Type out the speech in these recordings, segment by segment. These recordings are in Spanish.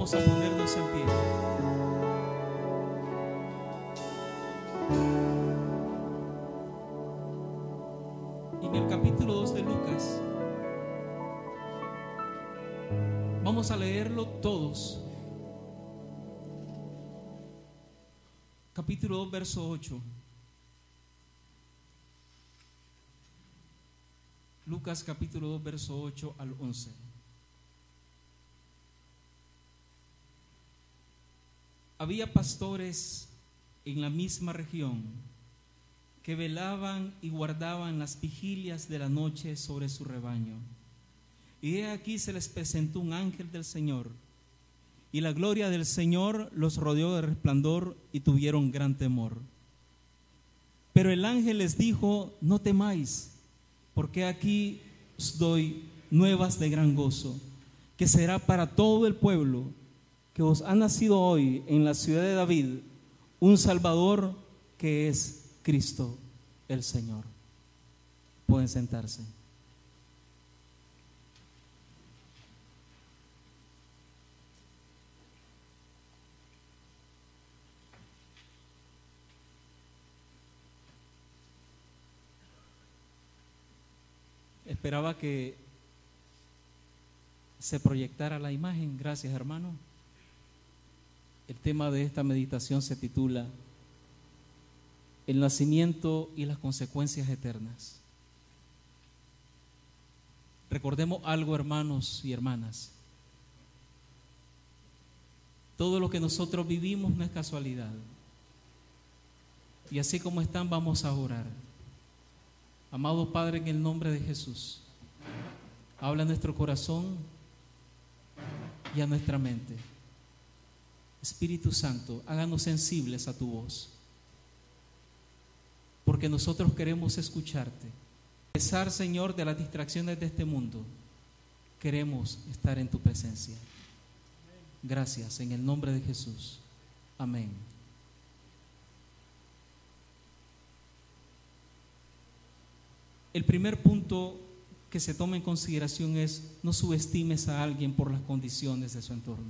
Vamos a ponernos en pie. En el capítulo 2 de Lucas, vamos a leerlo todos. Capítulo 2, verso 8. Lucas capítulo 2, verso 8 al 11. Había pastores en la misma región que velaban y guardaban las vigilias de la noche sobre su rebaño. Y he aquí se les presentó un ángel del Señor, y la gloria del Señor los rodeó de resplandor y tuvieron gran temor. Pero el ángel les dijo: no temáis, porque aquí os doy nuevas de gran gozo, que será para todo el pueblo, que os ha nacido hoy en la ciudad de David un Salvador, que es Cristo el Señor. Pueden sentarse. Esperaba que se proyectara la imagen. Gracias, hermano. El tema de esta meditación se titula El nacimiento y las consecuencias eternas. Recordemos algo, hermanos y hermanas. Todo lo que nosotros vivimos no es casualidad. Y así como están, vamos a orar. Amado Padre, en el nombre de Jesús, habla a nuestro corazón y a nuestra mente. Espíritu Santo, háganos sensibles a tu voz, porque nosotros queremos escucharte. A pesar, Señor, de las distracciones de este mundo, queremos estar en tu presencia. Gracias, en el nombre de Jesús. Amén. El primer punto que se toma en consideración es: no subestimes a alguien por las condiciones de su entorno.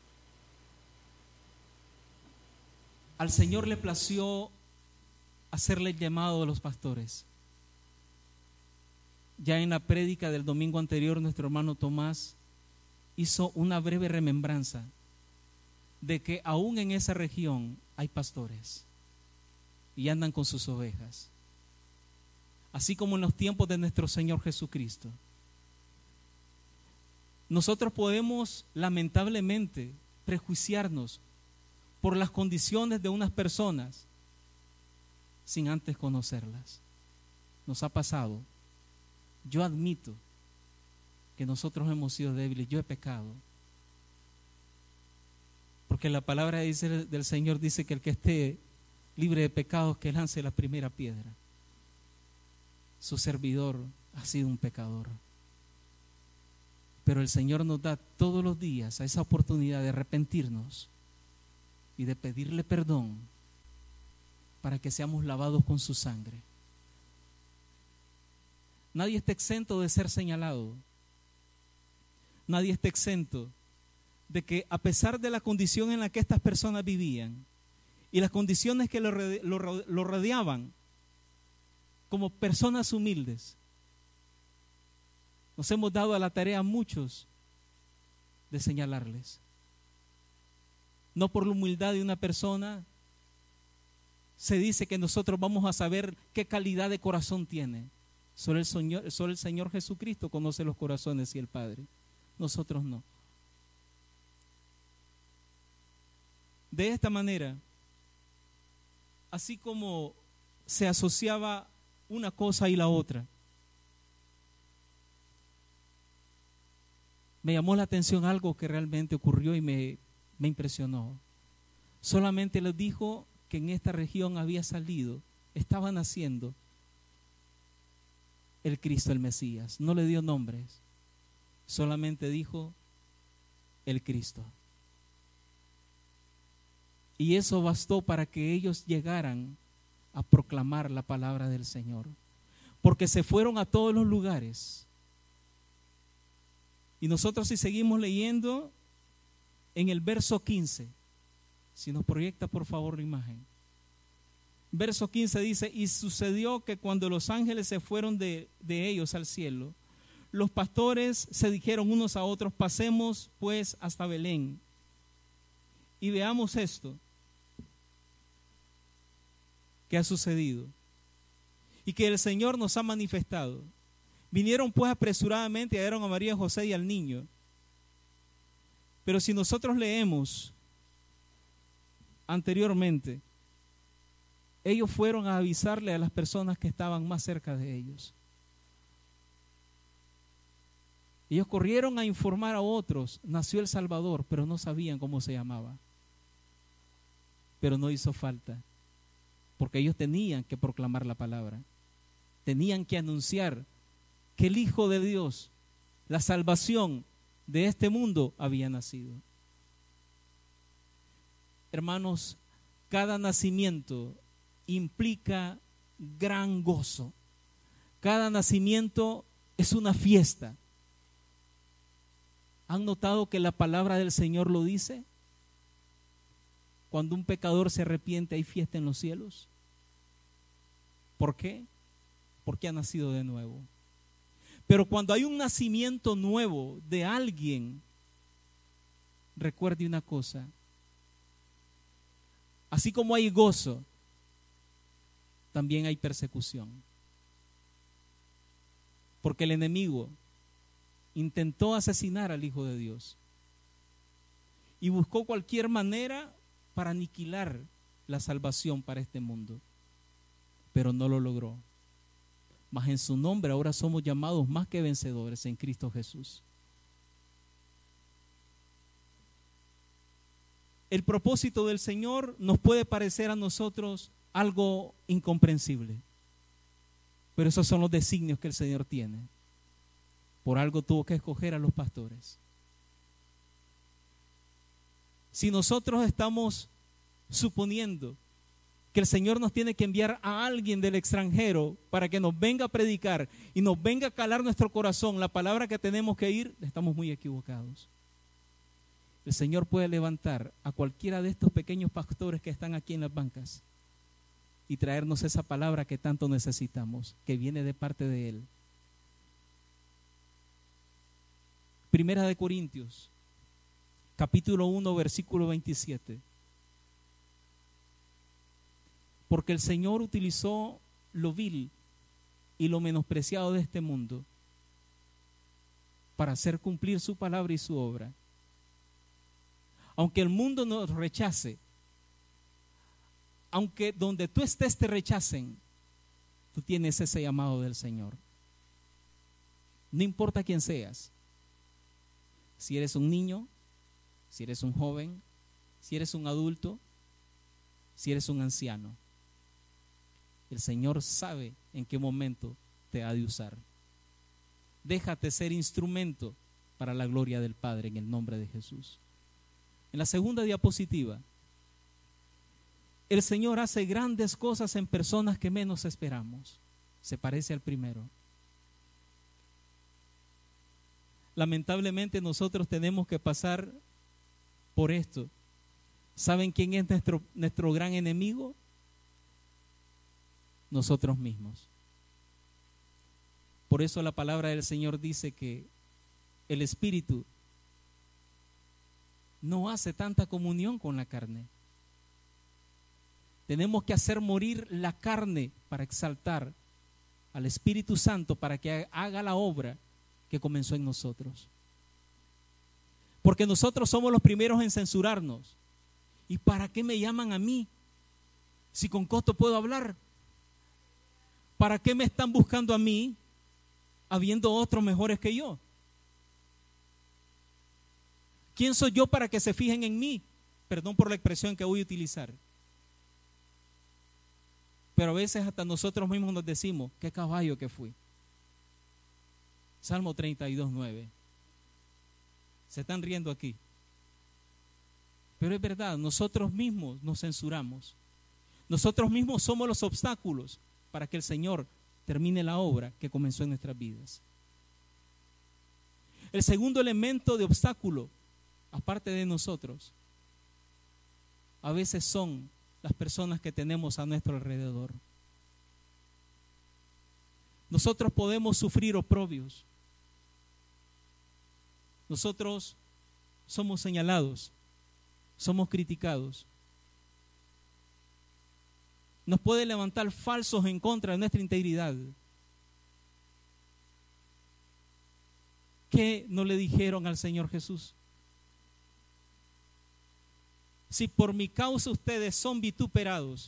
Al Señor le plació hacerle el llamado a los pastores. Ya en la prédica del domingo anterior, nuestro hermano Tomás hizo una breve remembranza de que aún en esa región hay pastores y andan con sus ovejas. Así como en los tiempos de nuestro Señor Jesucristo. Nosotros podemos lamentablemente prejuiciarnos por las condiciones de unas personas sin antes conocerlas. Nos ha pasado. Yo admito que nosotros hemos sido débiles. Yo he pecado. Porque la palabra del Señor dice que el que esté libre de pecados, que lance la primera piedra. Su servidor ha sido un pecador. Pero el Señor nos da todos los días esa oportunidad de arrepentirnos y de pedirle perdón para que seamos lavados con su sangre. Nadie está exento de ser señalado. Nadie está exento de que, a pesar de la condición en la que estas personas vivían y las condiciones que lo rodeaban, como personas humildes, nos hemos dado a la tarea a muchos de señalarles. No por la humildad de una persona se dice que nosotros vamos a saber qué calidad de corazón tiene. Solo el Señor Jesucristo conoce los corazones y el Padre. Nosotros no. De esta manera, así como se asociaba una cosa y la otra, me llamó la atención algo que realmente ocurrió y me impresionó. Solamente les dijo que en esta región había salido, estaba naciendo el Cristo, el Mesías. No le dio nombres, solamente dijo el Cristo. Y eso bastó para que ellos llegaran a proclamar la palabra del Señor, porque se fueron a todos los lugares. Y nosotros, si seguimos leyendo, en el verso 15. Si nos proyecta por favor la imagen. Verso 15 dice: y sucedió que cuando los ángeles se fueron de ellos al cielo, los pastores se dijeron unos a otros: pasemos pues hasta Belén y veamos esto que ha sucedido y que el Señor nos ha manifestado. Vinieron pues apresuradamente y hallaron a María, José y al niño. Pero si nosotros leemos anteriormente, ellos fueron a avisarle a las personas que estaban más cerca de ellos. Ellos corrieron a informar a otros: nació el Salvador, pero no sabían cómo se llamaba. Pero no hizo falta, porque ellos tenían que proclamar la palabra. Tenían que anunciar que el Hijo de Dios, la salvación de este mundo, había nacido. Hermanos, cada nacimiento implica gran gozo. Cada nacimiento es una fiesta. ¿Han notado que la palabra del Señor lo dice? Cuando un pecador se arrepiente, hay fiesta en los cielos. ¿Por qué? Porque ha nacido de nuevo. Pero cuando hay un nacimiento nuevo de alguien, recuerde una cosa: así como hay gozo, también hay persecución. Porque el enemigo intentó asesinar al Hijo de Dios y buscó cualquier manera para aniquilar la salvación para este mundo, pero no lo logró. Mas en su nombre ahora somos llamados más que vencedores en Cristo Jesús. El propósito del Señor nos puede parecer a nosotros algo incomprensible, pero esos son los designios que el Señor tiene. Por algo tuvo que escoger a los pastores. Si nosotros estamos suponiendo que el Señor nos tiene que enviar a alguien del extranjero para que nos venga a predicar y nos venga a calar nuestro corazón la palabra que tenemos que ir, estamos muy equivocados. El Señor puede levantar a cualquiera de estos pequeños pastores que están aquí en las bancas y traernos esa palabra que tanto necesitamos, que viene de parte de Él. Primera de Corintios, capítulo 1, versículo 27. Porque el Señor utilizó lo vil y lo menospreciado de este mundo para hacer cumplir su palabra y su obra. Aunque el mundo nos rechace, aunque donde tú estés te rechacen, tú tienes ese llamado del Señor. No importa quién seas. Si eres un niño, si eres un joven, si eres un adulto, si eres un anciano, el Señor sabe en qué momento te ha de usar. Déjate ser instrumento para la gloria del Padre en el nombre de Jesús. En la segunda diapositiva, el Señor hace grandes cosas en personas que menos esperamos. Se parece al primero. Lamentablemente nosotros tenemos que pasar por esto. ¿Saben quién es nuestro gran enemigo? Nosotros mismos. Por eso la palabra del Señor dice que el Espíritu no hace tanta comunión con la carne. Tenemos que hacer morir la carne para exaltar al Espíritu Santo para que haga la obra que comenzó en nosotros. Porque nosotros somos los primeros en censurarnos. ¿Y para qué me llaman a mí? Si con costo puedo hablar. ¿Para qué me están buscando a mí habiendo otros mejores que yo? ¿Quién soy yo para que se fijen en mí? Perdón por la expresión que voy a utilizar. Pero a veces hasta nosotros mismos nos decimos: qué caballo que fui. Salmo 32:9. Se están riendo aquí. Pero es verdad, nosotros mismos nos censuramos. Nosotros mismos somos los obstáculos para que el Señor termine la obra que comenzó en nuestras vidas. El segundo elemento de obstáculo aparte de nosotros, a veces son las personas que tenemos a nuestro alrededor. Nosotros podemos sufrir oprobios. Nosotros somos señalados, somos criticados. Nos puede levantar falsos en contra de nuestra integridad. ¿Qué no le dijeron al Señor Jesús? Si por mi causa ustedes son vituperados,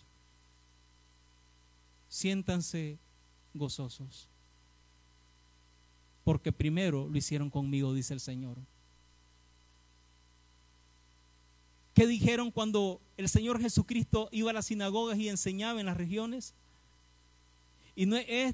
siéntanse gozosos, porque primero lo hicieron conmigo, dice el Señor. ¿Qué dijeron cuando el Señor Jesucristo iba a las sinagogas y enseñaba en las regiones? Y no es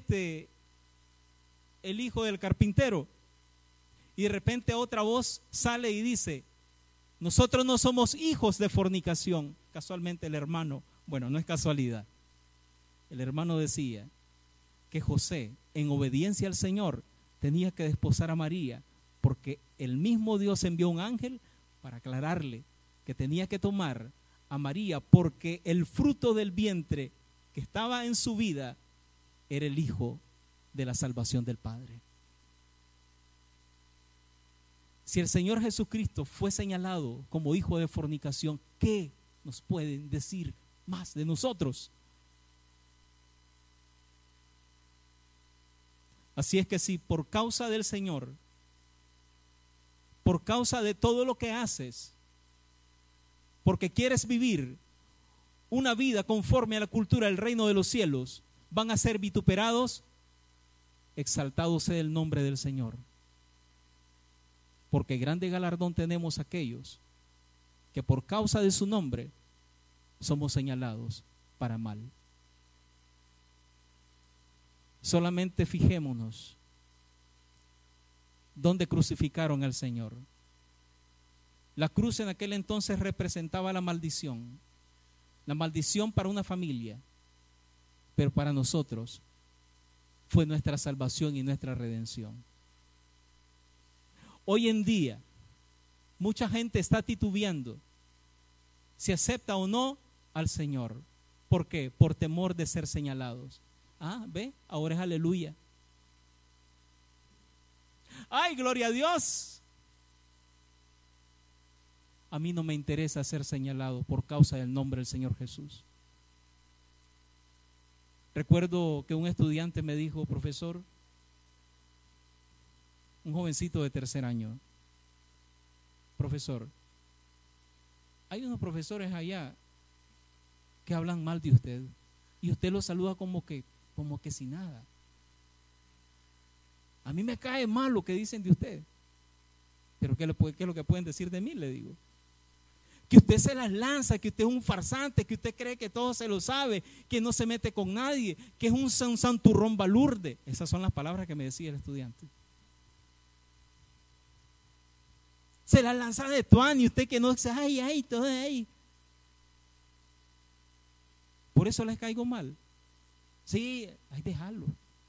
el hijo del carpintero. Y de repente otra voz sale y dice: nosotros no somos hijos de fornicación. Casualmente el hermano, bueno, no es casualidad, el hermano decía que José, en obediencia al Señor, tenía que desposar a María, porque el mismo Dios envió un ángel para aclararle que tenía que tomar a María, porque el fruto del vientre que estaba en su vida era el hijo de la salvación del Padre. Si el Señor Jesucristo fue señalado como hijo de fornicación, ¿qué nos pueden decir más de nosotros? Así es que si por causa del Señor, por causa de todo lo que haces, porque quieres vivir una vida conforme a la cultura del reino de los cielos, van a ser vituperados, exaltado sea el nombre del Señor. Porque grande galardón tenemos aquellos que por causa de su nombre somos señalados para mal. Solamente fijémonos dónde crucificaron al Señor. La cruz en aquel entonces representaba la maldición para una familia, pero para nosotros fue nuestra salvación y nuestra redención. Hoy en día, mucha gente está titubeando si acepta o no al Señor. ¿Por qué? Por temor de ser señalados. Ve, ahora es aleluya. ¡Ay, gloria a Dios! A mí no me interesa ser señalado por causa del nombre del Señor Jesús. Recuerdo que un estudiante me dijo: profesor, un jovencito de tercer año, profesor, hay unos profesores allá que hablan mal de usted y usted los saluda como que sin nada. A mí me cae mal lo que dicen de usted, pero ¿qué es lo que pueden decir de mí? Le digo que usted se las lanza, que usted es un farsante, que usted cree que todo se lo sabe, que no se mete con nadie, que es un santurrón balurde. Esas son las palabras que me decía el estudiante. Se la lanza de tuani, usted que no dice, ay, todo ahí. Por eso les caigo mal. Sí, hay que dejarlo.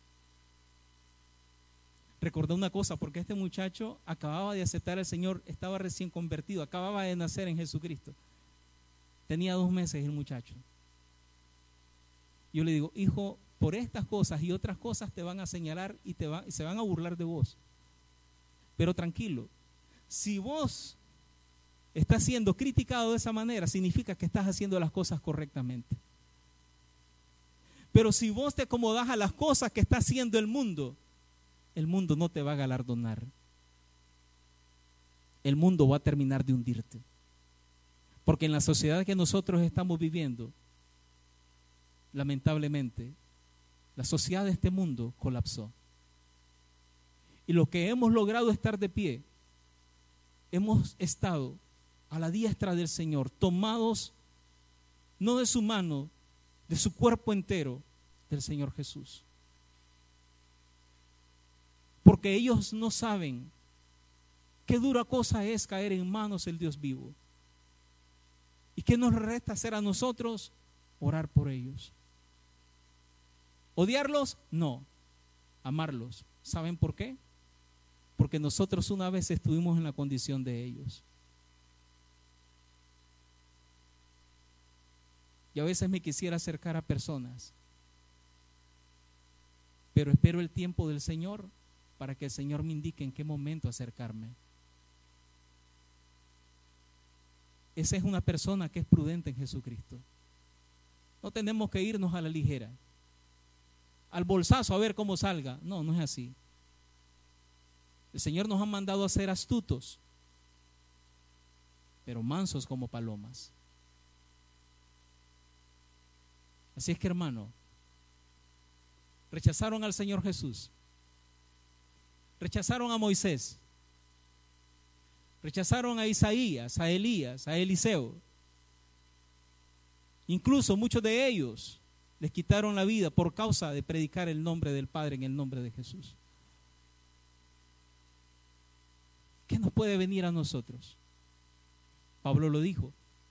Recordé una cosa, porque este muchacho acababa de aceptar al Señor, estaba recién convertido, acababa de nacer en Jesucristo. Tenía 2 meses el muchacho. Yo le digo: hijo, por estas cosas y otras cosas te van a señalar y se van a burlar de vos. Pero tranquilo. Si vos estás siendo criticado de esa manera, significa que estás haciendo las cosas correctamente. Pero si vos te acomodás a las cosas que está haciendo el mundo no te va a galardonar. El mundo va a terminar de hundirte. Porque en la sociedad que nosotros estamos viviendo, lamentablemente, la sociedad de este mundo colapsó. Y lo que hemos logrado estar de pie, hemos estado a la diestra del Señor, tomados no de su mano, de su cuerpo entero, del Señor Jesús. Porque ellos no saben qué dura cosa es caer en manos del Dios vivo. ¿Y qué nos resta hacer a nosotros? Orar por ellos. ¿Odiarlos? No. Amarlos. ¿Saben por qué? Porque nosotros una vez estuvimos en la condición de ellos. Y a veces me quisiera acercar a personas, pero espero el tiempo del Señor para que el Señor me indique en qué momento acercarme. Esa es una persona que es prudente en Jesucristo. No tenemos que irnos a la ligera, al bolsazo a ver cómo salga. No, no es así. El Señor nos ha mandado a ser astutos, pero mansos como palomas. Así es que, hermano, rechazaron al Señor Jesús, rechazaron a Moisés, rechazaron a Isaías, a Elías, a Eliseo. Incluso muchos de ellos les quitaron la vida por causa de predicar el nombre del Padre en el nombre de Jesús. ¿Qué nos puede venir a nosotros? Pablo lo dijo.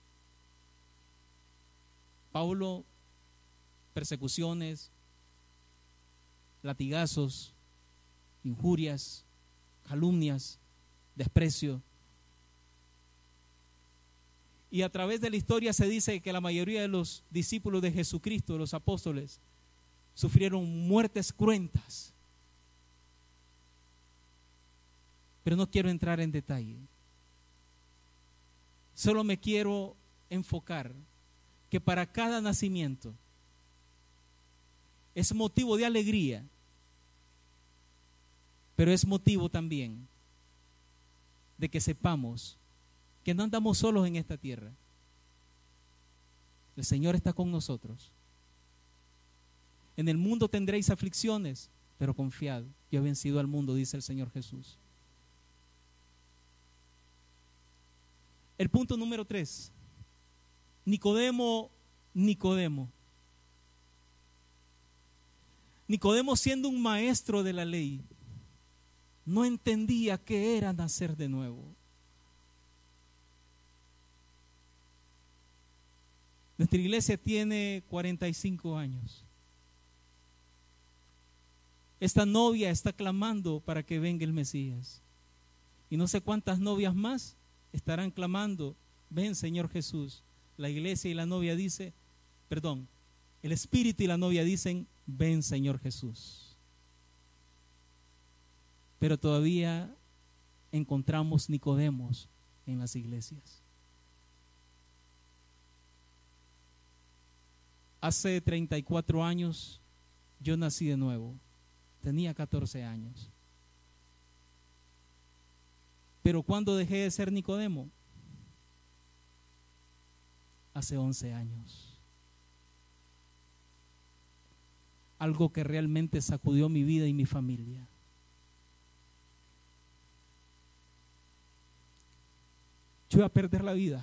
Pablo, persecuciones, latigazos, injurias, calumnias, desprecio. Y a través de la historia se dice que la mayoría de los discípulos de Jesucristo, los apóstoles, sufrieron muertes cruentas. Pero no quiero entrar en detalle. Solo me quiero enfocar que para cada nacimiento es motivo de alegría, pero es motivo también de que sepamos que no andamos solos en esta tierra. El Señor está con nosotros. En el mundo tendréis aflicciones, pero confiad, yo he vencido al mundo, dice el Señor Jesús. El punto número 3. Nicodemo. Nicodemo, siendo un maestro de la ley, no entendía qué era nacer de nuevo. Nuestra iglesia tiene 45 años. Esta novia está clamando para que venga el Mesías. Y no sé cuántas novias más estarán clamando, ven Señor Jesús. La iglesia y la novia dice, el Espíritu y la novia dicen, ven Señor Jesús. Pero todavía encontramos Nicodemos en las iglesias. Hace 34 años yo nací de nuevo. Tenía 14 años. Pero ¿cuándo dejé de ser Nicodemo? Hace 11 años. Algo que realmente sacudió mi vida y mi familia. Yo iba a perder la vida.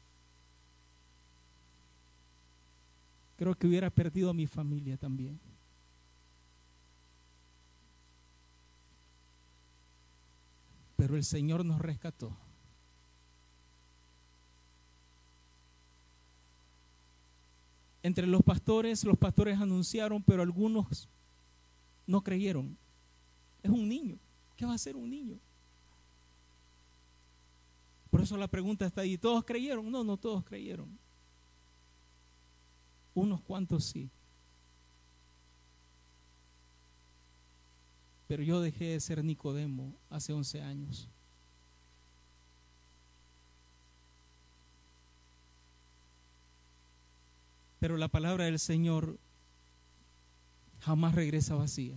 Creo que hubiera perdido a mi familia también. Pero el Señor nos rescató. Entre los pastores anunciaron, pero algunos no creyeron. Es un niño. ¿Qué va a hacer un niño? Por eso la pregunta está ahí. ¿Todos creyeron? No, no todos creyeron. Unos cuantos sí. Pero yo dejé de ser Nicodemo hace 11 años. Pero la palabra del Señor jamás regresa vacía.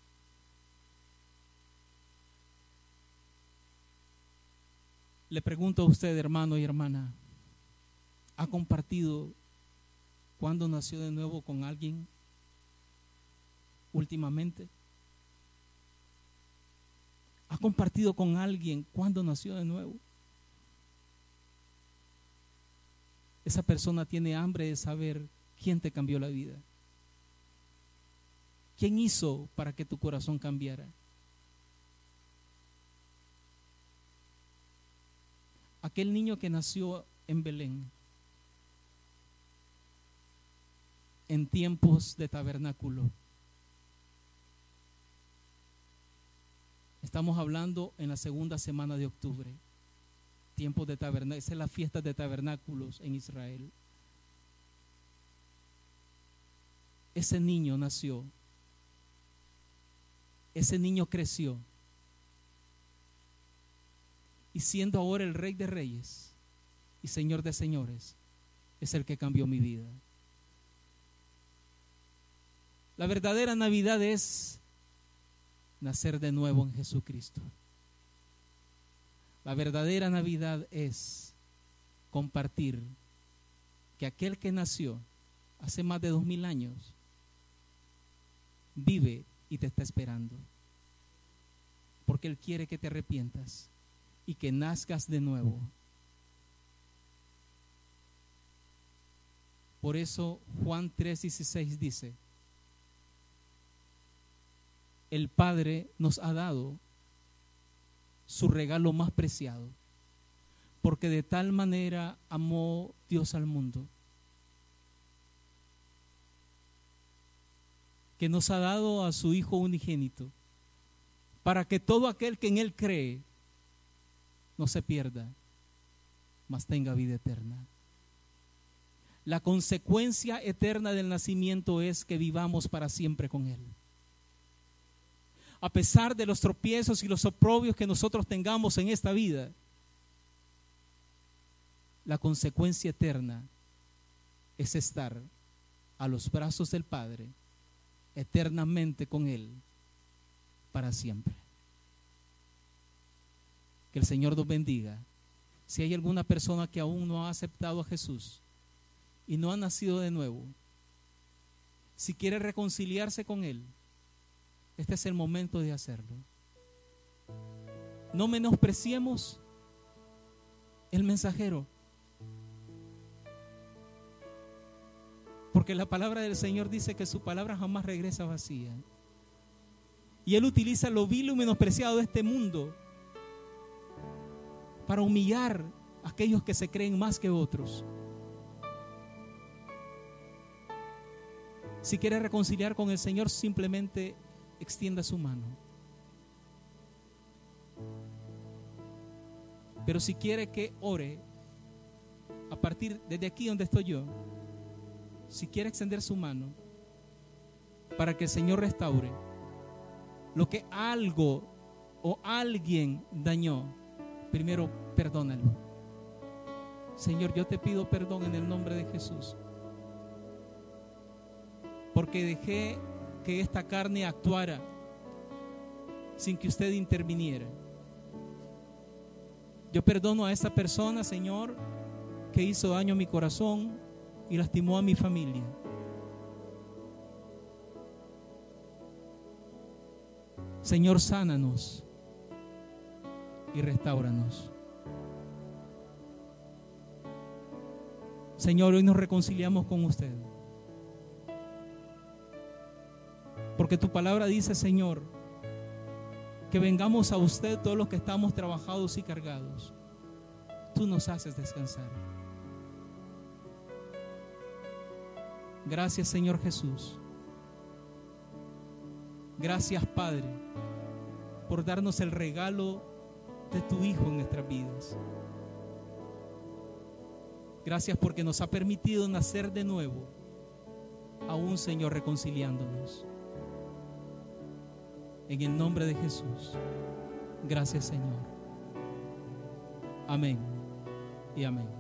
Le pregunto a usted, hermano y hermana, ¿ha compartido cuándo nació de nuevo con alguien últimamente? ¿Ha compartido con alguien cuándo nació de nuevo? Esa persona tiene hambre de saber quién te cambió la vida. ¿Quién hizo para que tu corazón cambiara? Aquel niño que nació en Belén, en tiempos de tabernáculo. Estamos hablando en la segunda semana de octubre. Tiempos de tabernáculos, esa es la fiesta de tabernáculos en Israel. ese niño nació, ese niño creció, y siendo ahora el Rey de Reyes y Señor de Señores, es el que cambió mi vida. La verdadera Navidad es nacer de nuevo en Jesucristo. La verdadera Navidad es compartir que aquel que nació hace más de 2000 años vive y te está esperando, porque Él quiere que te arrepientas y que nazcas de nuevo. Por eso Juan 3:16 dice: el Padre nos ha dado su regalo más preciado, porque de tal manera amó Dios al mundo, que nos ha dado a su Hijo unigénito, para que todo aquel que en Él cree no se pierda, mas tenga vida eterna. La consecuencia eterna del nacimiento es que vivamos para siempre con Él. A pesar de los tropiezos y los oprobios que nosotros tengamos en esta vida, la consecuencia eterna es estar a los brazos del Padre eternamente con Él para siempre. Que el Señor nos bendiga. Si hay alguna persona que aún no ha aceptado a Jesús y no ha nacido de nuevo, si quiere reconciliarse con Él, este es el momento de hacerlo. No menospreciemos el mensajero, porque la palabra del Señor dice que su palabra jamás regresa vacía. Y Él utiliza lo vil y menospreciado de este mundo para humillar a aquellos que se creen más que otros. Si quiere reconciliar con el Señor, simplemente extienda su mano. Pero si quiere que ore, a partir desde aquí donde estoy yo, si quiere extender su mano para que el Señor restaure lo que algo o alguien dañó, primero perdónalo. Señor, yo te pido perdón en el nombre de Jesús, porque dejé que esta carne actuara sin que usted interviniera. Yo perdono a esa persona, Señor, que hizo daño a mi corazón y lastimó a mi familia. Señor, sánanos y restáuranos. Señor, hoy nos reconciliamos con usted, porque tu palabra dice, Señor, que vengamos a usted todos los que estamos trabajados y cargados. Tú nos haces descansar. Gracias, Señor Jesús. Gracias, Padre, por darnos el regalo de tu Hijo en nuestras vidas. Gracias porque nos ha permitido nacer de nuevo, aún, Señor, reconciliándonos. En el nombre de Jesús. Gracias, Señor. Amén y amén.